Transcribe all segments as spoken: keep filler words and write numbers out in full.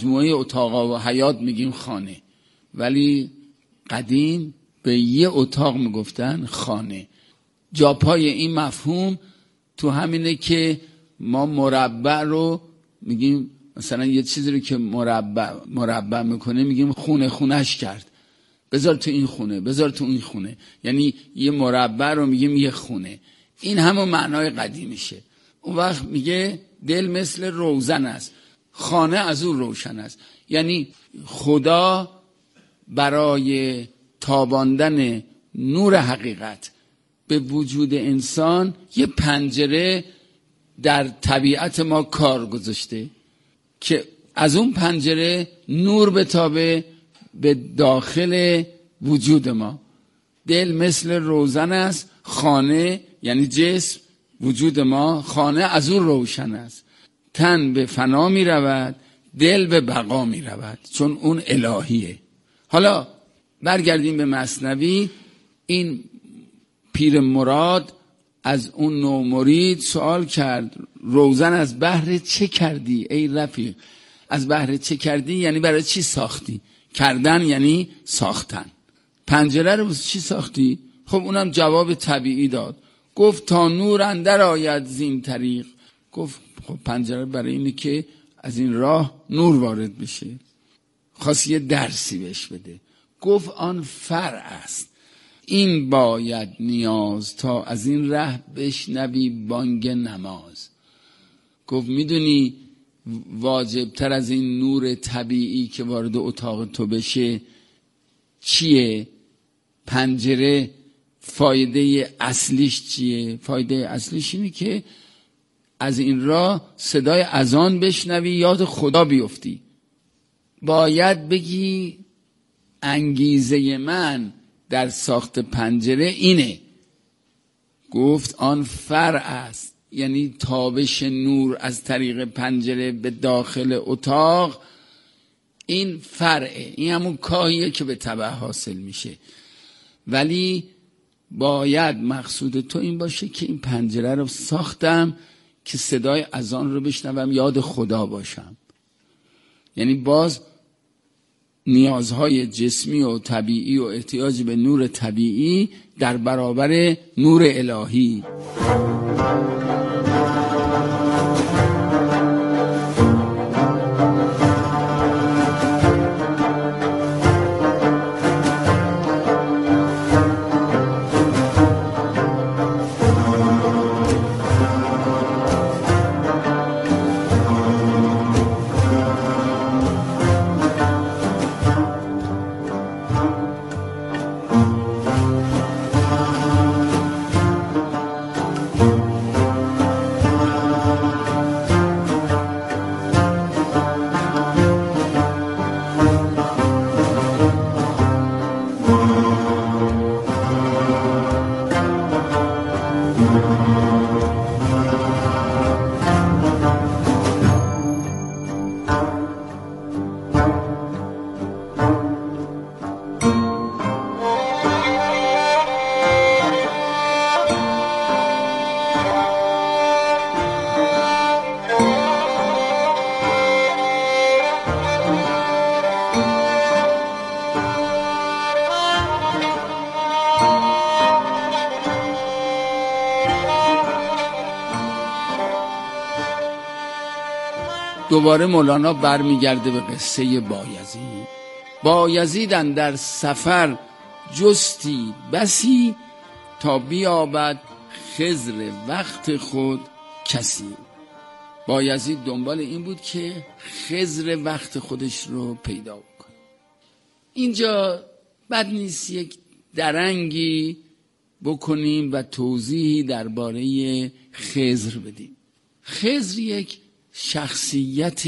مجموعه اتاقا و حیاط میگیم خانه، ولی قدیم به یه اتاق میگفتن خانه. جاپای این مفهوم تو همینه که ما مربع رو میگیم، مثلا یه چیزی رو که مربع مربع میکنه میگیم خونه خونش کرد، بذار تو این خونه، بذار تو این خونه، یعنی یه مربع رو میگیم یه خونه. این همون معنای قدیمیشه. اون وقت میگه دل مثل روزن است، خانه از اون روشن است. یعنی خدا برای تاباندن نور حقیقت به وجود انسان یه پنجره در طبیعت ما کار گذاشته که از اون پنجره نور بتابه به داخل وجود ما. دل مثل روزن است، خانه یعنی جسم وجود ما، خانه از اون روشن است. تن به فنا می رود، دل به بقا می رود، چون اون الهیه. حالا برگردیم به مثنوی. این پیر مراد از اون نو مرید سوال کرد روزن از بهر چه کردی ای رفیق؟ از بهر چه کردی یعنی برای چی ساختی؟ کردن یعنی ساختن. پنجره رو چی ساختی؟ خب اونم جواب طبیعی داد، گفت تا نور اندر آید زین طریق. گفت خب پنجره برای اینه که از این راه نور وارد بشه. خواست یه درسی بهش بده. گفت آن فرع است، این باید نیاز تا از این ره بشنوی بانگ نماز. گفت میدونی واجبتر از این نور طبیعی که وارد اتاق تو بشه چیه؟ پنجره فایده اصلیش چیه؟ فایده اصلیش اینه که از این راه صدای اذان بشنوی، یاد خدا بیفتی. باید بگی انگیزه من در ساخت پنجره اینه. گفت آن فرع است، یعنی تابش نور از طریق پنجره به داخل اتاق، این فرعه، این همون کاهیه که به تبع حاصل میشه. ولی باید مقصود تو این باشه که این پنجره رو ساختم که صدای اذان رو بشنوم، یاد خدا باشم. یعنی باز نیازهای جسمی و طبیعی و احتیاج به نور طبیعی در برابر نور الهی. دوباره مولانا برمیگرده به قصه بایزید. بایزید اندر سفر جستی بسی، تا بیابد خضر وقت خود کسی. بایزید دنبال این بود که خضر وقت خودش رو پیدا کنه. اینجا بد نیست یک درنگی بکنیم و توضیحی درباره خضر بدیم. خضر یک شخصیت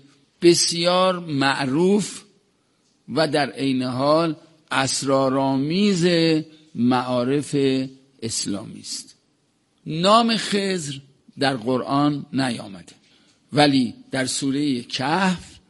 بسیار معروف و در عین حال اسرارآمیز معارف اسلامی است. نام خضر در قرآن نیامده، ولی در سوره کهف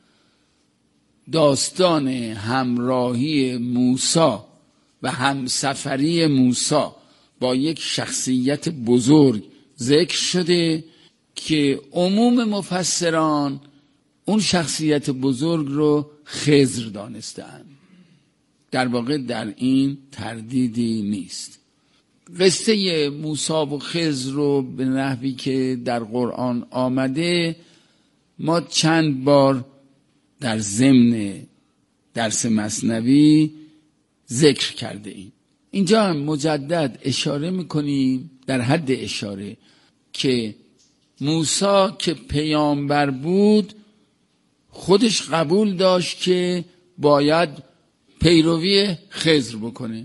داستان همراهی موسی و همسفری موسی با یک شخصیت بزرگ ذکر شده که عموم مفسران اون شخصیت بزرگ رو خضر دانستن. در واقع در این تردیدی نیست. قصه موسی و خضر رو به نحوی که در قرآن آمده ما چند بار در ضمن درس مثنوی ذکر کرده ایم. اینجا هم مجدد اشاره میکنیم در حد اشاره که موسی که پیامبر بود خودش قبول داشت که باید پیروی خضر بکنه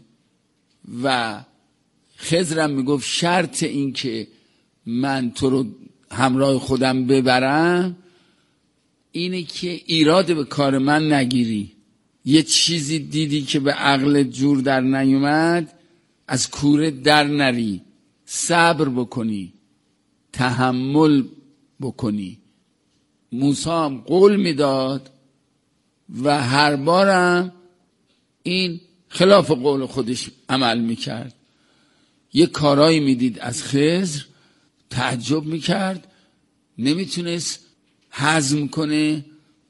و خضرم میگفت شرط این که من تو رو همراه خودم ببرم اینه که ایراد به کار من نگیری. یه چیزی دیدی که به عقل جور در نیومد از کوره در نری، صبر بکنی، تحمل بکنی. موسی هم قول میداد و هر بارم این خلاف قول خودش عمل میکرد. یه کارایی میدید از خضر تعجب میکرد، نمیتونست هضم کنه،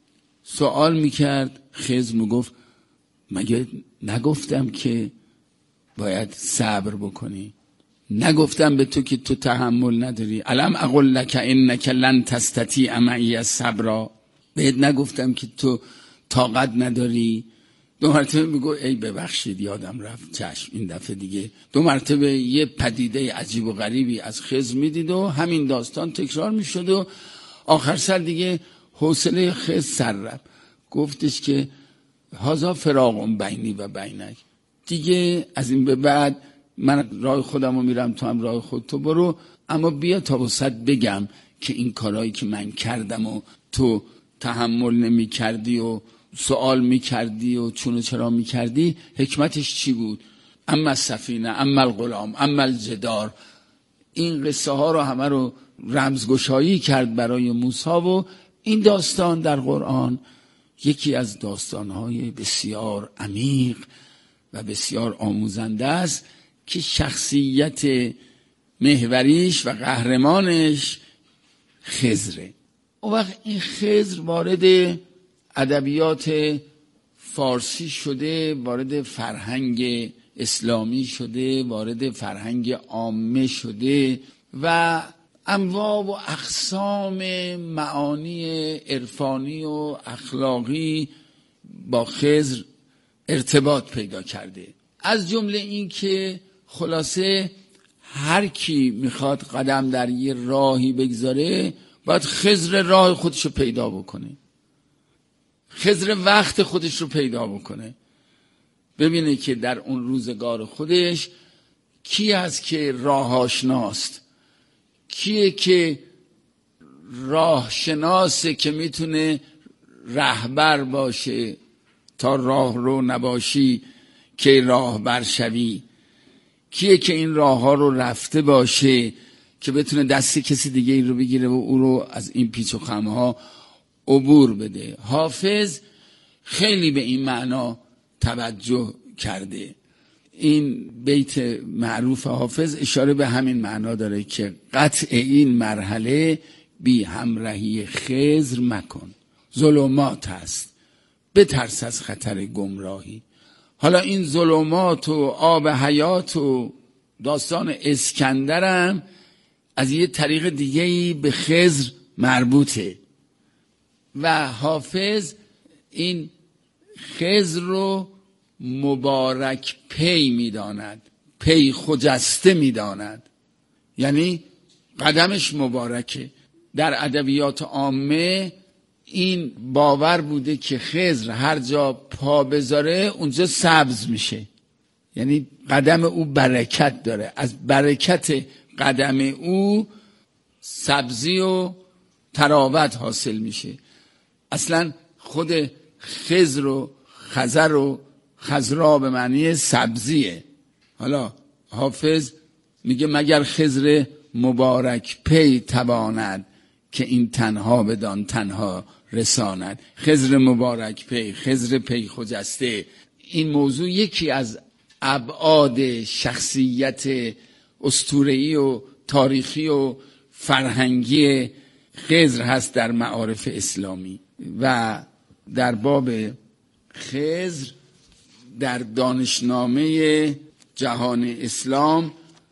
سوال میکرد. خضر میگفت مگه نگفتم که باید صبر بکنی؟ نگفتم به تو که تو تحمل نداری؟ الم اقول لک انک لن تستطیع معی صبرا؟ بهت نگفتم که تو طاقت نداری؟ دو مرتبه میگو ای ببخشید یادم رفت، چشم این دفعه دیگه. دو مرتبه یه پدیده عجیب و غریبی از خضر میدید و همین داستان تکرار میشد و آخر سر دیگه حوصله خضر سر رفت. گفتش که هازا فراق بینی و بینک، دیگه از این به بعد من راه خودم رو میرم، تو هم راه خودتو برو، اما بیا تا وسط بگم که این کارهایی که من کردم و تو تحمل نمی کردی و سوال می کردی و چون و چرا می کردی حکمتش چی بود؟ اما السفینه، اما الغلام، اما الجدار. این قصه ها رو همه رو رمزگشایی کرد برای موسی و این داستان در قرآن یکی از داستانهای بسیار عمیق و بسیار آموزنده است که شخصیت محوریش و قهرمانش خضره. اون وقت این خضر وارد ادبیات فارسی شده، وارد فرهنگ اسلامی شده، وارد فرهنگ عامه شده و انواع و اقسام معانی عرفانی و اخلاقی با خضر ارتباط پیدا کرده. از جمله این که خلاصه هر کی میخواد قدم در یه راهی بگذاره باید خضر راه خودش رو پیدا بکنه، خضر وقت خودش رو پیدا بکنه، ببینه که در اون روزگار خودش کی هست که راه آشناست، کیه که راه شناسه که میتونه رهبر باشه. تا راه رو نباشی که راهبر شوی. کیه که این راه ها رو رفته باشه که بتونه دست کسی دیگه این رو بگیره و او رو از این پیچ و خم ها عبور بده. حافظ خیلی به این معنا توجه کرده. این بیت معروف حافظ اشاره به همین معنا داره که قطع این مرحله بی همراهی خضر مکن، ظلمات هست، بترس از خطر گمراهی. حالا این ظلمات و آب حیات و داستان اسکندرم از یه طریق دیگه‌ای به خضر مربوطه و حافظ این خضر رو مبارک پی میداند، پی خجسته میداند، یعنی قدمش مبارکه. در ادبیات عامه این باور بوده که خضر هر جا پا بذاره اونجا سبز میشه، یعنی قدم او برکت داره، از برکت قدم او سبزی و تراوت حاصل میشه. اصلا خود خضر و خضر و خضرا به معنی سبزیه. حالا حافظ میگه مگر خضر مبارک پی تواند که این تنها بدان تنها رساند. خضر مبارک پی، خضر پی خجسته، این موضوع یکی از ابعاد شخصیت اسطوره‌ای و تاریخی و فرهنگی خضر هست در معارف اسلامی. و در باب خضر در دانشنامه جهان اسلام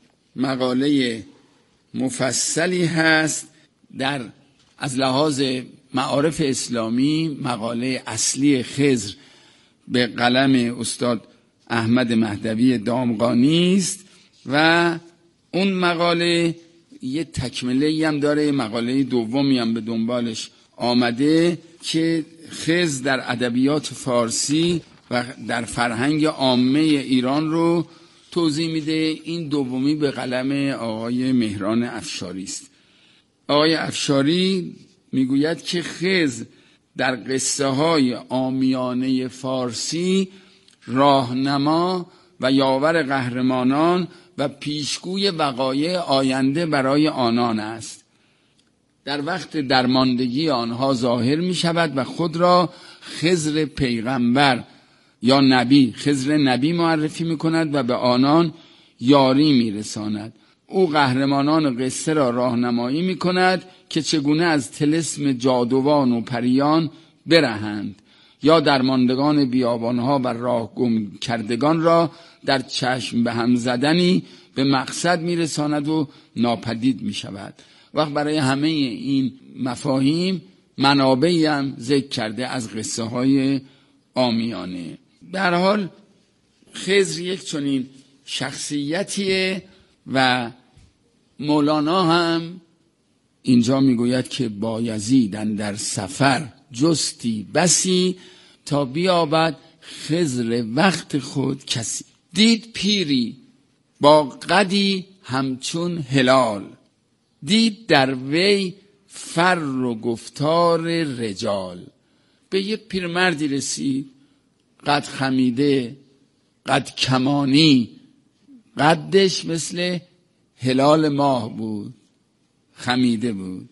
مقاله مفصلی هست. در از لحاظ معارف اسلامی مقاله اصلی خضر به قلم استاد احمد مهدوی دامغانی است و اون مقاله یه تکمله هم داره، مقاله دومی هم به دنبالش آمده که خضر در ادبیات فارسی و در فرهنگ عامه ایران رو توضیح میده. این دومی به قلم آقای مهران افشاری است. آقای افشاری میگوید که خضر در قصه های عامیانه فارسی راهنما و یاور قهرمانان و پیشگوی وقایع آینده برای آنان است. در وقت درماندگی آنها ظاهر می شود و خود را خضر پیغمبر یا نبی خضر نبی معرفی می کند و به آنان یاری می رساند. او قهرمانان قصه را راهنمایی می کند که چگونه از طلسم جادوان و پریان برهند یا درماندگان بیابانها و راه گم کردگان را در چشم به هم زدنی به مقصد می رساند و ناپدید می شود. وقت برای همه این مفاهیم منابعی هم ذکر کرده از قصه های عامیانه. به هر حال خضر یک چنین شخصیتیه و مولانا هم اینجا میگوید که بایزید اندر سفر جستی بسی تا بیابد خضر وقت خود کسی. دید پیری با قدی همچون هلال، دید در وی فر و گفتار رجال. به یه پیرمردی رسید قد خمیده، قد کمانی، قدش مثل هلال ماه بود، خمیده بود،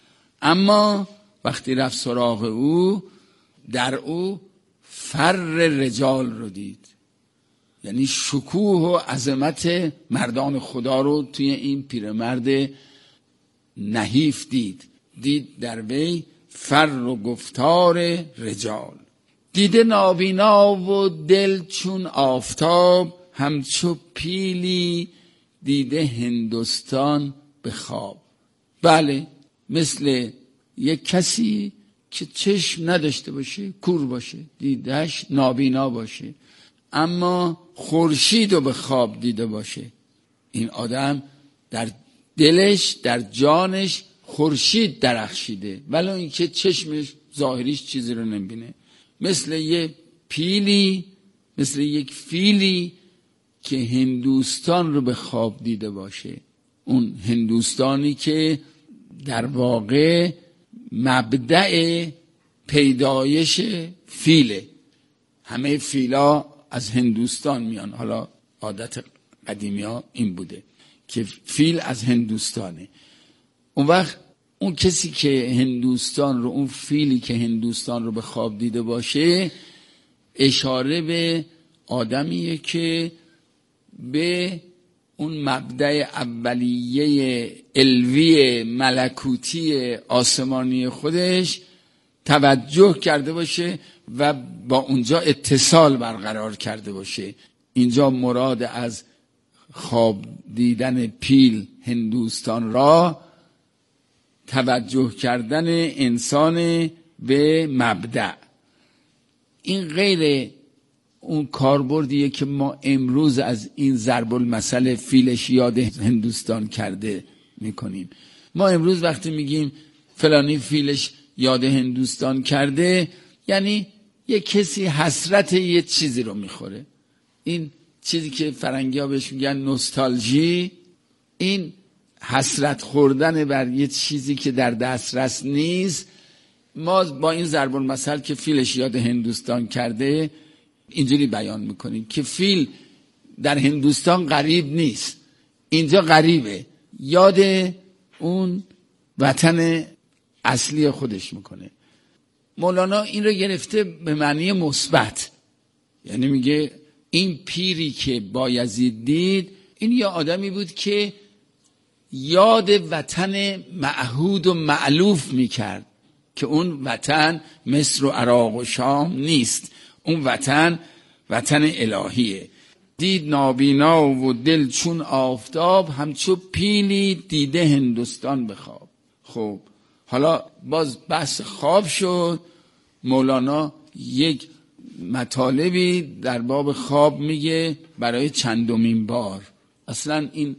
اما وقتی رفت سراغ او در او فر رجال رو دید، یعنی شکوه و عظمت مردان خدا رو توی این پیرمرد نحیف دید. دید در وی فر و گفتار رجال. دیده نابینا و دل چون آفتاب، همچو پیلی دیده هندوستان به خواب. بله، مثل یک کسی که چشم نداشته باشه، کور باشه، دیدهش نابینا باشه، اما خورشید رو به خواب دیده باشه. این آدم در دلش، در جانش خورشید درخشیده، ولی اینکه چشمش ظاهریش چیزی رو نمیبینه. مثل یک پیلی، مثل یک فیلی که هندوستان رو به خواب دیده باشه. اون هندوستانی که در واقع مبدأ پیدایش فیله. همه فیلا از هندوستان میان. حالا عادت قدیمی ها این بوده که فیل از هندوستانه. اون وقت اون کسی که هندوستان رو، اون فیلی که هندوستان رو به خواب دیده باشه، اشاره به آدمیه که به اون مبدأ اولیه علوی ملکوتی آسمانی خودش توجه کرده باشه و با اونجا اتصال برقرار کرده باشه. اینجا مراد از خواب دیدن پیل هندوستان را توجه کردن انسان به مبدأ. این غیر اون کاربردیه که ما امروز از این ضرب المثل فیلش یاد هندوستان کرده میکنیم. ما امروز وقتی میگیم فلانی فیلش یاد هندوستان کرده، یعنی یه کسی حسرت یه چیزی رو میخوره. این چیزی که فرنگی ها بهش میگن نوستالژی، این حسرت خوردن بر یه چیزی که در دسترس نیست. ما با این ضرب المثل که فیلش یاد هندوستان کرده اینجوری بیان میکنیم که فیل در هندوستان غریب نیست، اینجا غریبه، یاد اون وطن اصلی خودش میکنه. مولانا این رو گرفته به معنی مثبت، یعنی میگه این پیری که بایزید دید، این یه آدمی بود که یاد وطن معهود و مألوف میکرد. که اون وطن مصر و عراق و شام نیست، اون وطن وطن الهیه. دید نابینا و دل چون آفتاب، همچو پیلی دیده هندوستان به خواب. خب حالا باز بحث خواب شد. مولانا یک مطالبی در باب خواب میگه برای چندمین بار. اصلا این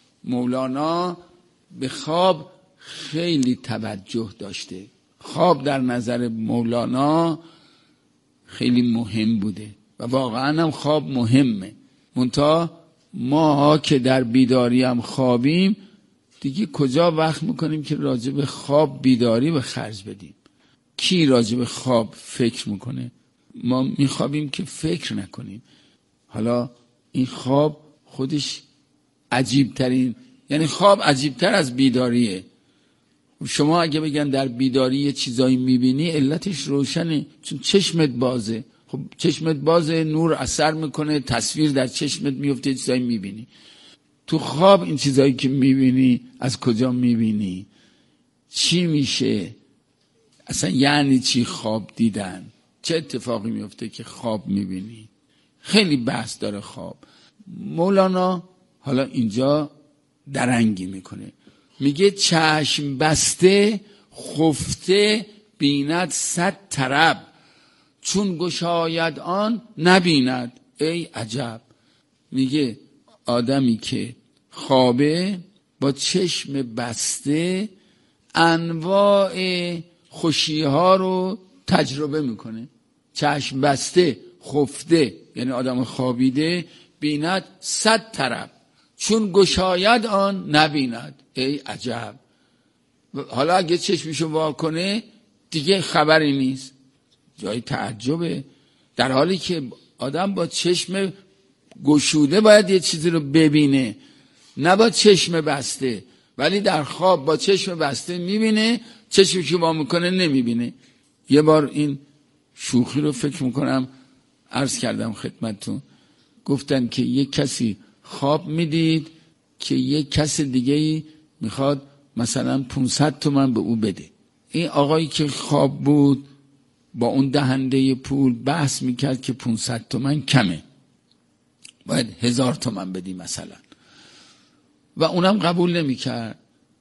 مولانا به خواب خیلی توجه داشته. خواب در نظر مولانا خیلی مهم بوده و واقعا هم خواب مهمه. منتها ما که در بیداری هم خوابیم دیگه کجا وقت میکنیم که راجع به خواب بیداری به خرج بدیم؟ کی راجع به خواب فکر میکنه؟ ما میخوابیم که فکر نکنیم. حالا این خواب خودش عجیب ترین، یعنی خواب عجیب تر از بیداریه. شما اگه بگن در بیداری یه چیزایی میبینی، علتش روشنه، چون چشمت بازه. خب چشمت بازه، نور اثر میکنه، تصویر در چشمت میفته، چیزایی میبینی. تو خواب این چیزایی که میبینی از کجا میبینی؟ چی میشه؟ اصلا یعنی چی خواب دیدن؟ چه اتفاقی میفته که خواب میبینی؟ خیلی بحث داره خواب. مولانا حالا اینجا درنگی میکنه، میگه چشم بسته خفته بیند صد طرب، چون گشاید آن نبیند ای عجب. میگه آدمی که خوابه با چشم بسته انواع خوشی ها رو تجربه میکنه. چشم بسته خفته یعنی آدم خوابیده، بیند صد طرب، چون گشاید آن نبیند ای عجب. حالا اگه چشمشو وا کنه دیگه خبری نیست، جای تعجبه. در حالی که آدم با چشم گشوده باید یه چیزی رو ببینه، نه با چشم بسته. ولی در خواب با چشم بسته میبینه، چشمی که وا میکنه نمیبینه. یه بار این شوخی رو فکر میکنم عرض کردم خدمتتون، گفتن که یک کسی خواب میدید که یک کس دیگه میخواد مثلا پانصد تومن به او بده. این آقایی که خواب بود با اون دهنده پول بحث میکرد که پانصد تومن کمه، باید هزار تومن بدی مثلا، و اونم قبول نمیکرد.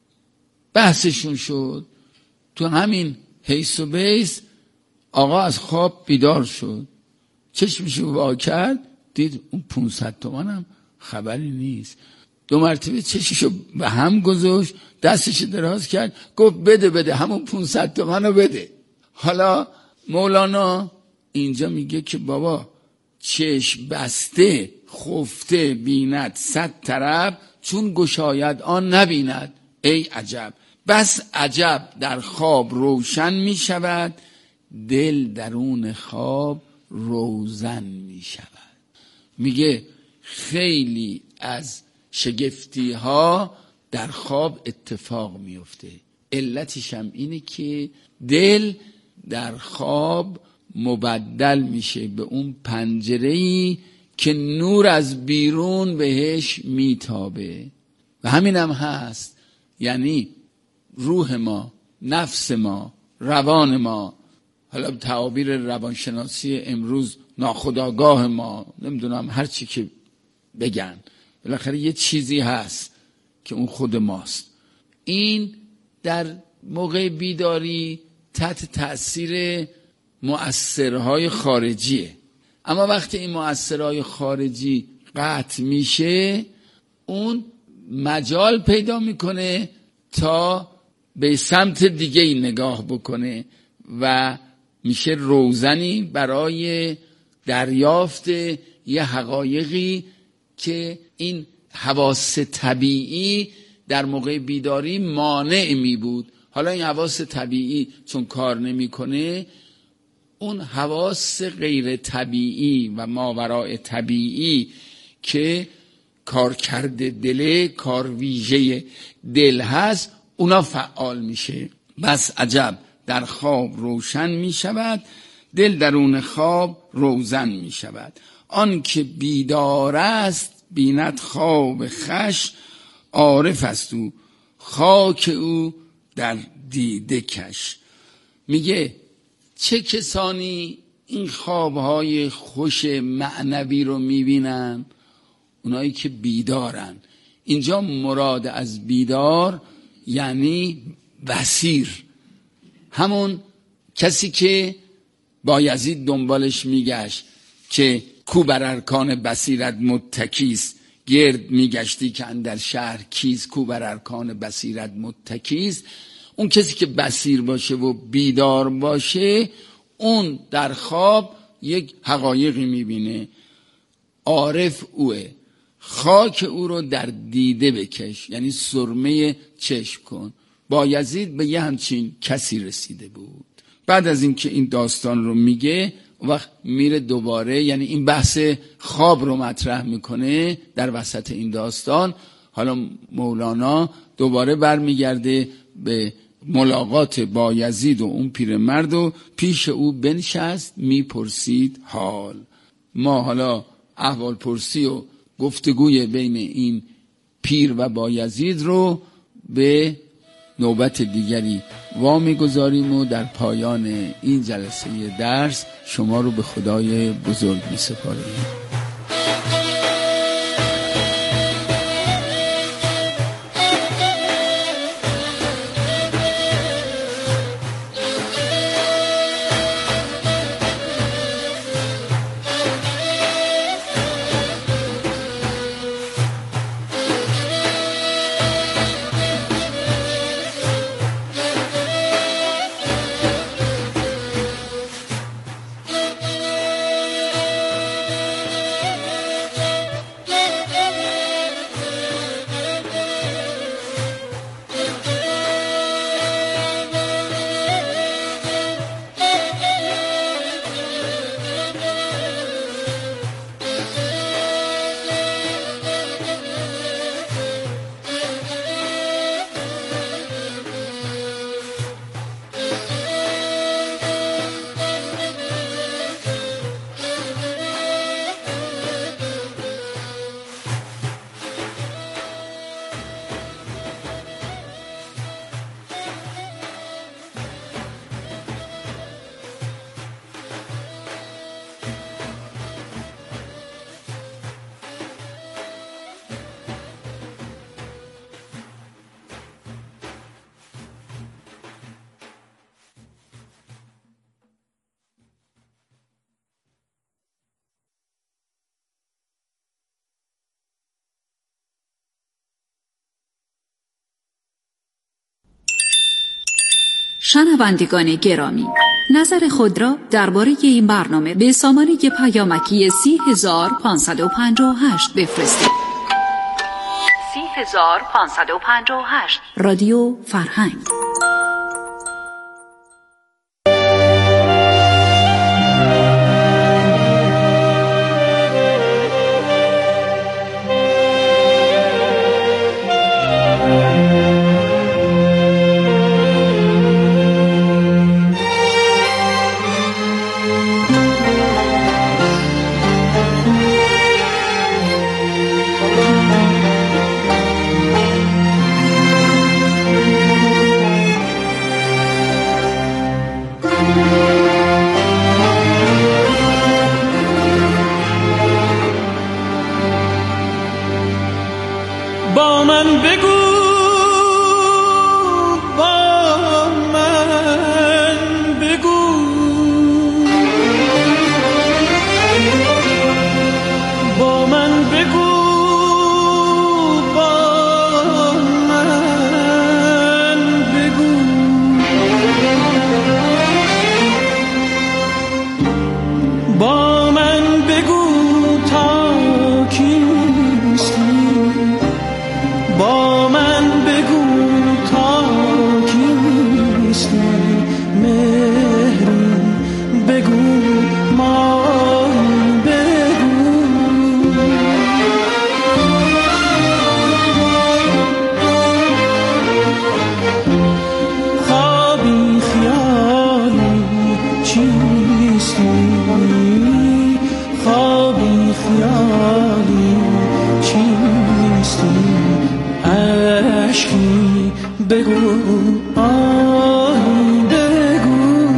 بحثشون شد. تو همین حیث و بیس آقا از خواب بیدار شد، چشمشو وا کرد، دید اون پانصد تومن هم خبری نیست. دو مرتبه چشمشو به هم گذاشت، دستشو دراز کرد، گفت بده بده همون پانصد تومن رو بده. حالا مولانا اینجا میگه که بابا چشم بسته خفته بیند صد طرب، چون گشاید آن نبیند ای عجب. بس عجب در خواب روشن می شود، دل درون خواب روزن می شود. میگه خیلی از شگفتی ها در خواب اتفاق میفته. علتش هم اینه که دل در خواب مبدل میشه به اون پنجره‌ای که نور از بیرون بهش میتابه. و همین هم هست، یعنی روح ما، نفس ما، روان ما، حالا تعابیر روانشناسی امروز ناخودآگاه ما، نمیدونم هر چی که بگن، بالاخره یه چیزی هست که اون خود ماست. این در موقع بیداری تحت تأثیر مؤثرهای خارجیه. اما وقتی این مؤثرهای خارجی قطع میشه، اون مجال پیدا میکنه تا به سمت دیگه ای نگاه بکنه و میشه روزنی برای دریافت یه حقایقی که این حواس طبیعی در موقع بیداری مانع می بود. حالا این حواس طبیعی چون کار نمی کنه، اون حواس غیر طبیعی و ماوراء طبیعی که کار کرده دل، کار ویژه دل هست، اونا فعال میشه. بس عجب در خواب روشن می شود، دل درون خواب روزن می شود. آن که بیدار است بیند خواب خوش، عارف است او خاک او در دیده کش. میگه چه کسانی این خوابهای خوش معنوی رو میبینن؟ اونایی که بیدارن. اینجا مراد از بیدار یعنی بصیر، همون کسی که بایزید دنبالش میگشت که کو بر ارکان بصیرت متکیست، گرد میگشتی که اندر شهر کیست، کو بر ارکان بصیرت متکیست. اون کسی که بصیر باشه و بیدار باشه، اون در خواب یک حقایقی میبینه. عارف اوه، خاک او رو در دیده بکش، یعنی سرمه چشم کن. بایزید به یه همچین کسی رسیده بود. بعد از اینکه این داستان رو میگه وقت میره دوباره، یعنی این بحث خواب رو مطرح میکنه در وسط این داستان. حالا مولانا دوباره برمیگرده به ملاقات بایزید و اون پیرمرد و پیش او بنشست میپرسید حال. ما حالا احوال پرسی و گفتگوی بین این پیر و بایزید رو به نوبت دیگری وامی گذاریم و در پایان این جلسه درس شما رو به خدای بزرگ می سپاریم. شنوندگان گرامی، نظر خود را درباره این برنامه به سامانه پیامکی سی هزار پانصد و پنجاه و هشت بفرستید. سی هزار پانصد و پنجاه و هشت رادیو فرهنگ. با من بگو، با من بگو، با من بگو، با من بگو، با من بگو تا کیستی، با من بگو تا کیستی، مهری بگو، ماهی بگو، خوابی خیالی چیستی، خوابی خیالی چیستی، عشقی بگو، آهی بگو،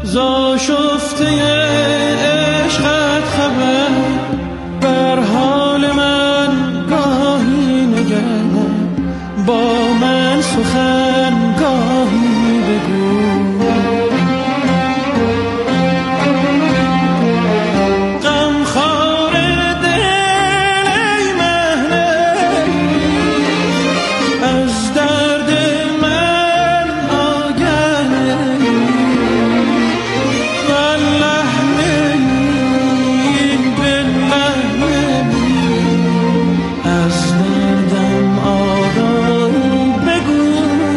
زاشفته عشقت خبر بر حال من گاهی نگر با من سخن گاهی بگو غمخوار دل ای مهنه از درد من آگه والله نمی بالله نمی از دردم آگاهی بگو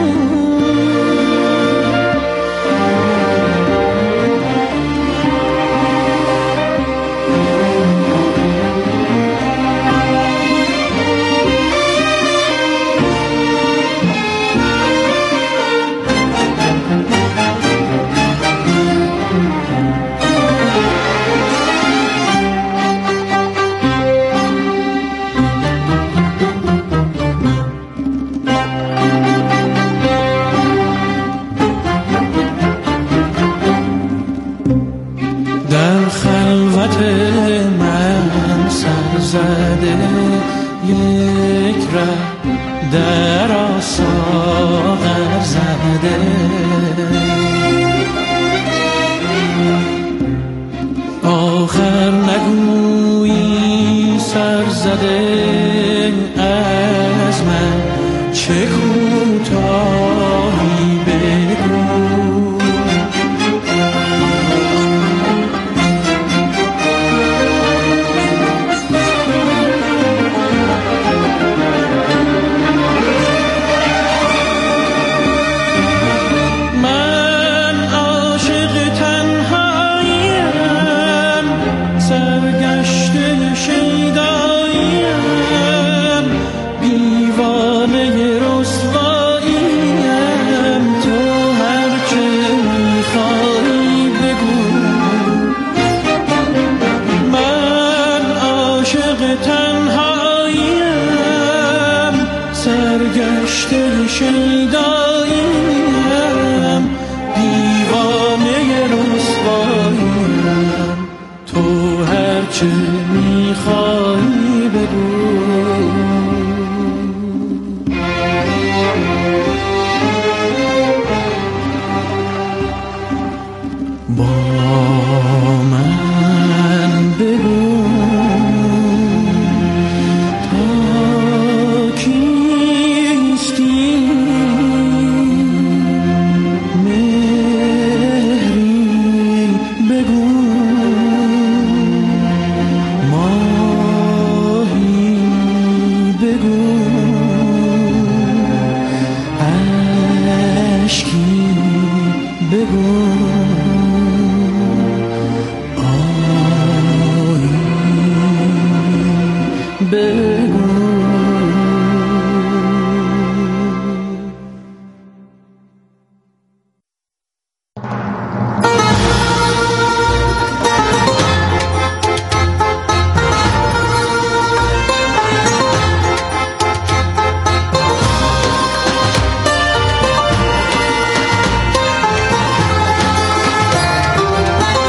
در خلوت من سر زده یک ره در آساغر زده آخر نگویی سر زده از من چه کوتاهی بگو سرگشته شیداییم دیوانه رسواییم تو هرچه